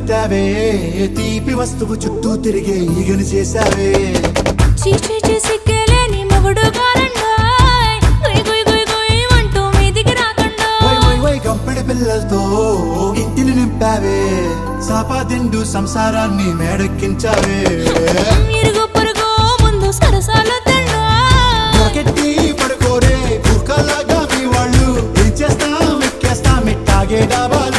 పెట్టావే తీపి వస్తువు చుట్టూ తిరిగే ఈగని చేసావే చీచీ చేసి కేలేని మొగుడు కారండాయ్ గుయ్ గుయ్ గుయ్ గుయ్ అంటూ మీదికి రాకండా వై కంపెడి పిల్లలతో ఇంటిని నింపావే సాపాదిండు సంసారాన్ని మేడెక్కించావే ఇరుగు పొరుగు ముందు సరసాల తండా రాకెట్టి పడుకోరే కుక్కలాగా మీ వాళ్ళు ఏం చేస్తాం ఎక్కేస్తాం ఇట్టాగే డాబాలు